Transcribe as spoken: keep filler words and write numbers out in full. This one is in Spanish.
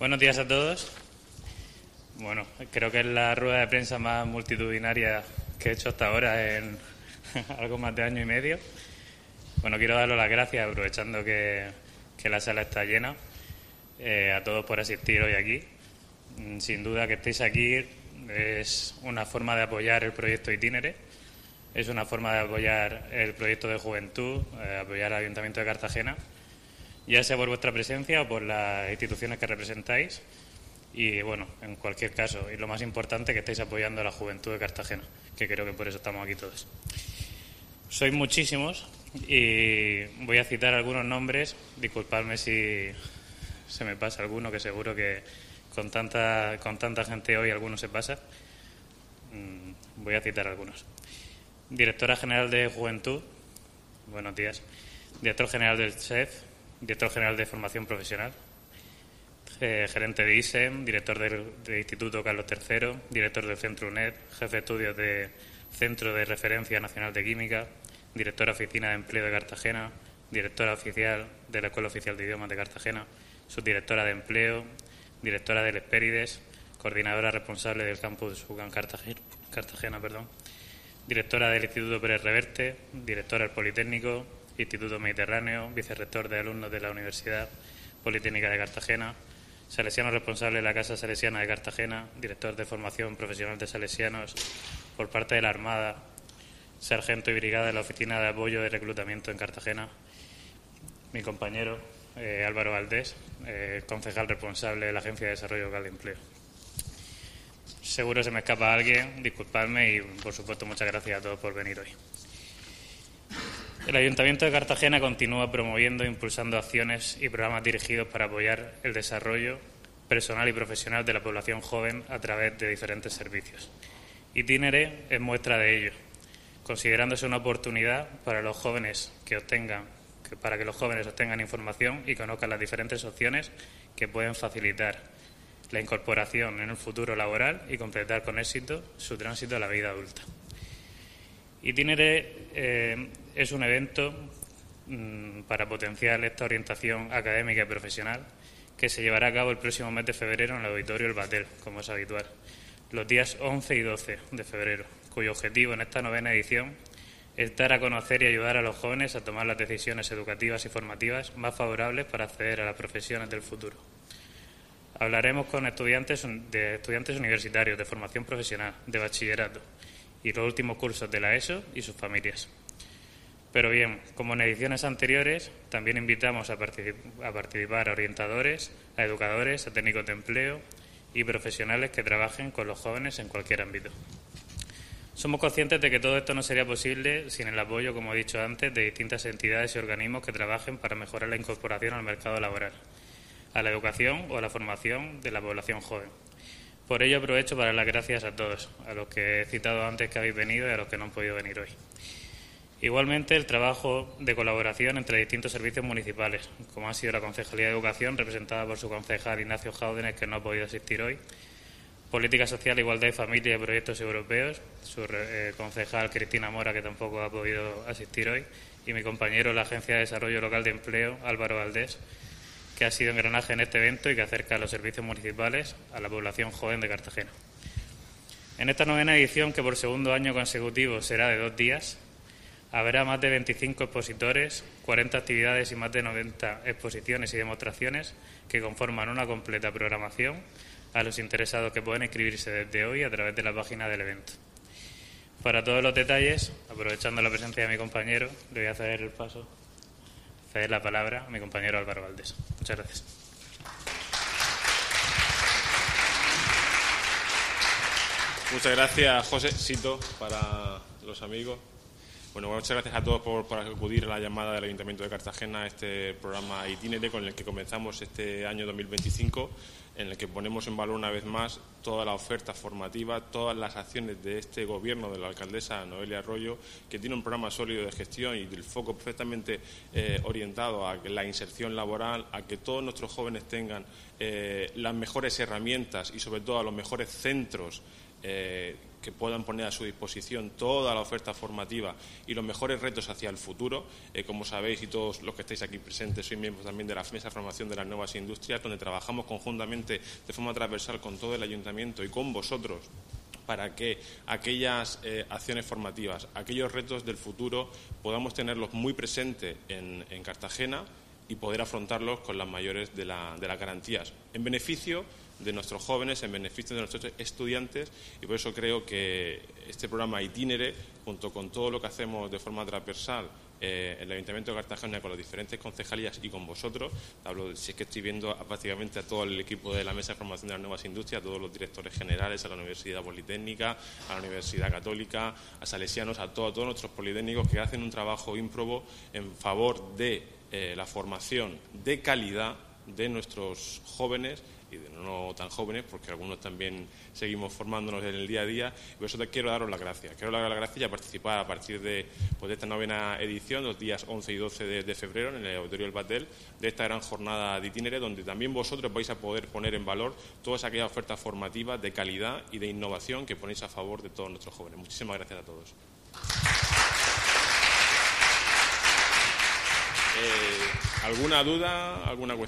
Buenos días a todos. Bueno, creo que es la rueda de prensa más multitudinaria que he hecho hasta ahora en algo más de año y medio. Bueno, quiero daros las gracias, aprovechando que, que la sala está llena, eh, a todos por asistir hoy aquí. Sin duda que estéis aquí es una forma de apoyar el proyecto Itinere, es una forma de apoyar el proyecto de juventud, eh, apoyar al Ayuntamiento de Cartagena, ya sea por vuestra presencia o por las instituciones que representáis. Y bueno, en cualquier caso, y lo más importante, que estáis apoyando a la juventud de Cartagena, que creo que por eso estamos aquí todos. Sois muchísimos y voy a citar algunos nombres. Disculpadme si se me pasa alguno, que seguro que con tanta, con tanta gente hoy alguno se pasa. Voy a citar algunos. Directora General de Juventud, buenos días. Director General del S E F, Director General de Formación Profesional, eh, gerente de I S E M, director del, del Instituto Carlos tercero, director del Centro U N E D, jefe de estudios de Centro de Referencia Nacional de Química, directora Oficina de Empleo de Cartagena, directora oficial de la Escuela Oficial de Idiomas de Cartagena, subdirectora de Empleo, directora del Hespérides, coordinadora responsable del campus UCAM Cartagena, Cartagena perdón, directora del Instituto Pérez Reverte, directora del Politécnico, Instituto Mediterráneo, vicerrector de alumnos de la Universidad Politécnica de Cartagena, salesiano responsable de la Casa Salesiana de Cartagena, director de formación profesional de salesianos por parte de la Armada, sargento y brigada de la Oficina de Apoyo de Reclutamiento en Cartagena, mi compañero eh, Álvaro Valdés, eh, concejal responsable de la Agencia de Desarrollo Local de Empleo. Seguro se me escapa alguien, disculpadme y, por supuesto, muchas gracias a todos por venir hoy. El Ayuntamiento de Cartagena continúa promoviendo e impulsando acciones y programas dirigidos para apoyar el desarrollo personal y profesional de la población joven a través de diferentes servicios. Itinere es muestra de ello, considerándose una oportunidad para los jóvenes que obtengan, que para que los jóvenes obtengan información y conozcan las diferentes opciones que pueden facilitar la incorporación en el futuro laboral y completar con éxito su tránsito a la vida adulta. Itinere eh, es un evento mmm, para potenciar esta orientación académica y profesional que se llevará a cabo el próximo mes de febrero en el Auditorio El Batel, como es habitual, los días once y doce de febrero, cuyo objetivo en esta novena edición es dar a conocer y ayudar a los jóvenes a tomar las decisiones educativas y formativas más favorables para acceder a las profesiones del futuro. Hablaremos con estudiantes de estudiantes universitarios, de formación profesional, de bachillerato y los últimos cursos de la ESO y sus familias. Pero bien, como en ediciones anteriores, también invitamos a, particip a participar a orientadores, a educadores, a técnicos de empleo y profesionales que trabajen con los jóvenes en cualquier ámbito. Somos conscientes de que todo esto no sería posible sin el apoyo, como he dicho antes, de distintas entidades y organismos que trabajen para mejorar la incorporación al mercado laboral, a la educación o a la formación de la población joven. Por ello aprovecho para dar las gracias a todos, a los que he citado antes que habéis venido y a los que no han podido venir hoy. Igualmente, el trabajo de colaboración entre distintos servicios municipales, como ha sido la Concejalía de Educación, representada por su concejal Ignacio Jáudenes, que no ha podido asistir hoy, Política Social, Igualdad y Familia y Proyectos Europeos, su eh, concejal Cristina Mora, que tampoco ha podido asistir hoy, y mi compañero de la Agencia de Desarrollo Local de Empleo, Álvaro Valdés, que ha sido engranaje en este evento y que acerca a los servicios municipales a la población joven de Cartagena. En esta novena edición, que por segundo año consecutivo será de dos días, habrá más de veinticinco expositores, cuarenta actividades y más de noventa exposiciones y demostraciones que conforman una completa programación a los interesados que pueden inscribirse desde hoy a través de la página del evento. Para todos los detalles, aprovechando la presencia de mi compañero, le voy a ceder el paso, ceder la palabra a mi compañero Álvaro Valdés. Muchas gracias. Muchas gracias, José Sito, para los amigos. Bueno, muchas gracias a todos por, por acudir a la llamada del Ayuntamiento de Cartagena a este programa Itinere con el que comenzamos este año dos mil veinticinco, en el que ponemos en valor una vez más toda la oferta formativa, todas las acciones de este Gobierno de la alcaldesa Noelia Arroyo, que tiene un programa sólido de gestión y del foco perfectamente eh, orientado a la inserción laboral, a que todos nuestros jóvenes tengan eh, las mejores herramientas y, sobre todo, a los mejores centros eh, que puedan poner a su disposición toda la oferta formativa y los mejores retos hacia el futuro. Eh, como sabéis, y todos los que estáis aquí presentes, sois miembros también de la Mesa de Formación de las Nuevas Industrias, donde trabajamos conjuntamente de forma transversal con todo el Ayuntamiento y con vosotros para que aquellas eh, acciones formativas, aquellos retos del futuro, podamos tenerlos muy presentes en, en Cartagena y poder afrontarlos con las mayores de, la, de las garantías, en beneficio de nuestros jóvenes, en beneficio de nuestros estudiantes, y por eso creo que este programa Itinere, junto con todo lo que hacemos de forma transversal eh, en el Ayuntamiento de Cartagena con las diferentes concejalías y con vosotros, hablo, si es que estoy viendo a, prácticamente a todo el equipo de la Mesa de Formación de las Nuevas Industrias, a todos los directores generales, a la Universidad Politécnica, a la Universidad Católica, a Salesianos, a, todo, a todos nuestros politécnicos que hacen un trabajo ímprobo en favor de eh, la formación de calidad de nuestros jóvenes y de no tan jóvenes, porque algunos también seguimos formándonos en el día a día. Y por eso te quiero daros las gracias. Quiero dar las gracias y a participar a partir de, pues, de esta novena edición, los días once y doce de, de febrero, en el Auditorio del Batel, de esta gran jornada de Itinere, donde también vosotros vais a poder poner en valor todas aquellas ofertas formativas de calidad y de innovación que ponéis a favor de todos nuestros jóvenes. Muchísimas gracias a todos. Eh, ¿Alguna duda? ¿Alguna cuestión?